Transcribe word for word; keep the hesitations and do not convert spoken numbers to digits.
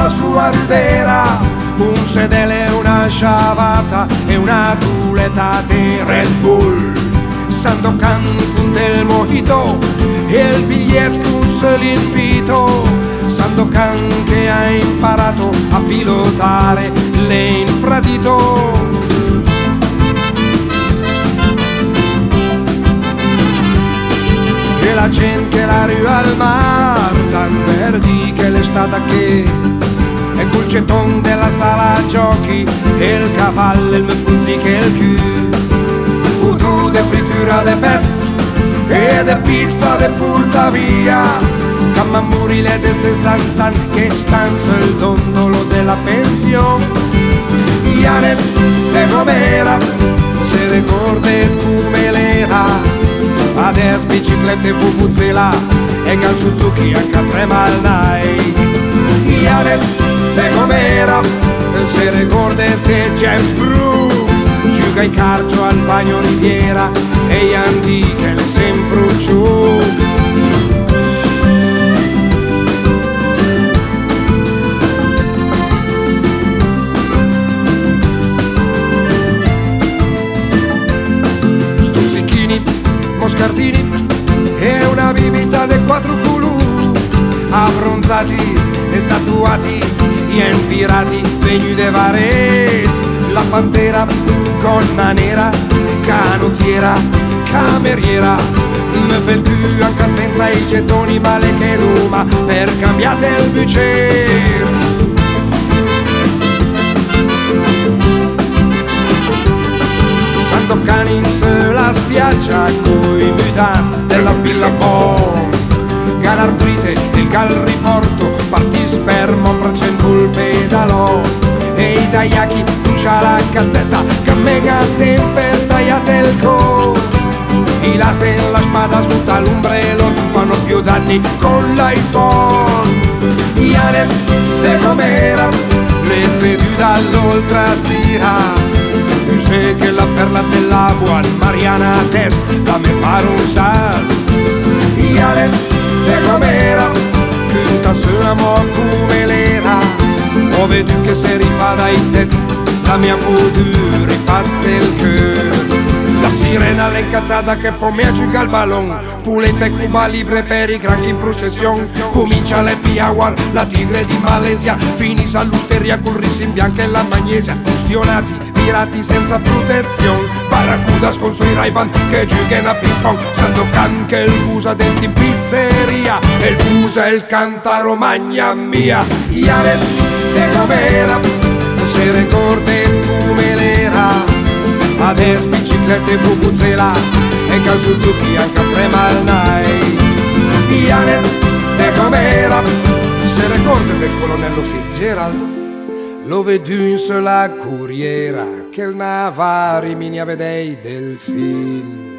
la sua rudera, un sedele, una sciavata e una duleta di Red Bull. Sandokan con del mojito e il biglietto un solo invito. Sandokan che ha imparato a pilotare l'infradito. E la gente la rue al mar, tan verdi che l'estate che e col ceton della sala giochi e il cavallo, il mefuzzic e il cul. Udù de frittura de pes e de pizza de porta via, cammamurile de sessant'anni che stan sul dondolo della pensione. Janez de Gomera se ricorda come l'era, adesso biciclette Vuvuzela e cal Suzuki anche a tre malnai. Janez de Gomera se ricorda di James Brooke, gioca in carcio al bagno Riviera e Andy che le sempre giù. Stuzzichini, moscardini e una bibita de quattro culù, abbronzati e tatuati e pirati vegni de Vares, la pantera, gonna nera, canottiera, cameriera, me fa il cul anche senza i gettoni, male che ruma per cambiate il bucer. Sandokan in sulla spiaggia coi mutanti della Billabong, galartrite il gal riporto, parti sperma un braccio il pedalò e i tagliachi brucia la cazzetta che mega temper tagliate il co. I laser la spada sotto l'ombrello fanno più danni con l'iPhone. Janez de Gomera le vedu dall'oltre sera, sé che la perla dell'agua Mariana Tess la me pare un sas. Janez de Gomera canta su amor come l'era, ho vedo che se rifà dai tet la mia voodoo rifasse il cœur. La sirena l'incazzata che poi mi aggiunga il ballon, pulenta e Cuba libre per i cranchi in processione. Comincia l'happy hour, la tigre di Malesia, finisce all'usteria col riso in bianca e la magnesia. Ustionati, pirati senza protezione, barracudas con suoi Ray-Ban che giocano a ping pong. Sandokan che il usa denti in pizzeria e il usa il canta Romagna mia. Janez de Gomera se ricorda come l'era, adesso biciclette Vuvuzela e cal Suzuki anche a tre malnai. Janez de Gomera se ricorda del colonnello Fitzgerald, lo vedo in sulla corriera che il Navari mi ne vedei del film.